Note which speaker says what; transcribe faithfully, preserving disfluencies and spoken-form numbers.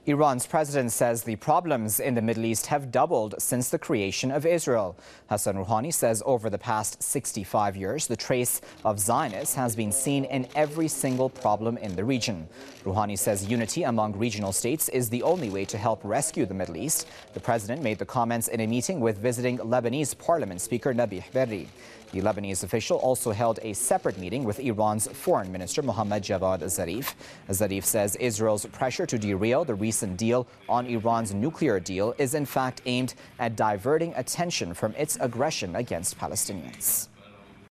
Speaker 1: Iran's president says the problems in the Middle East have doubled since the creation of Israel. Hassan Rouhani says over the past sixty-five years, the trace of Zionists has been seen in every single problem in the region. Rouhani says unity among regional states is the only way to help rescue the Middle East. The president made the comments in a meeting with visiting Lebanese Parliament Speaker Nabih Berri. The Lebanese official also held a separate meeting with Iran's Foreign Minister Mohammad Javad Zarif. Zarif says Israel's pressure to derail the recent deal on Iran's nuclear deal is in fact aimed at diverting attention from its aggression against Palestinians.